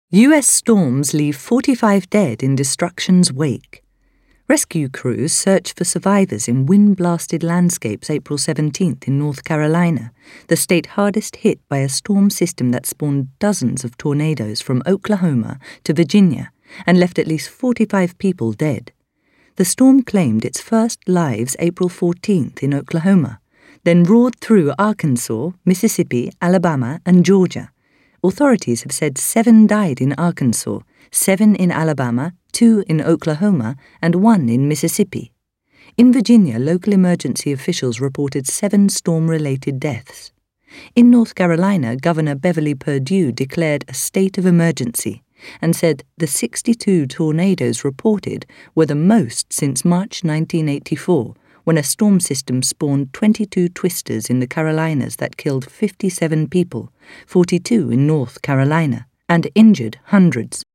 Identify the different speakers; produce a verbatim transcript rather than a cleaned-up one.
Speaker 1: U S storms leave forty-five dead in destruction's wake. Rescue crews search for survivors in wind-blasted landscapes April seventeenth in North Carolina, the state hardest hit by a storm system that spawned dozens of tornadoes from Oklahoma to Virginia and left at least forty-five people dead. The storm claimed its first lives April fourteenth in Oklahoma, then roared through Arkansas, Mississippi, Alabama, and Georgia. Authorities have said seven died in Arkansas, seven in Alabama, two in Oklahoma, and one in Mississippi. In Virginia, local emergency officials reported seven storm-related deaths. In North Carolina, Governor Beverly Perdue declared a state of emergency and said the sixty-two tornadoes reported were the most since March nineteen eighty-four, when a storm system spawned twenty-two twisters in the Carolinas that killed fifty-seven people, forty-two in North Carolina, and injured hundreds.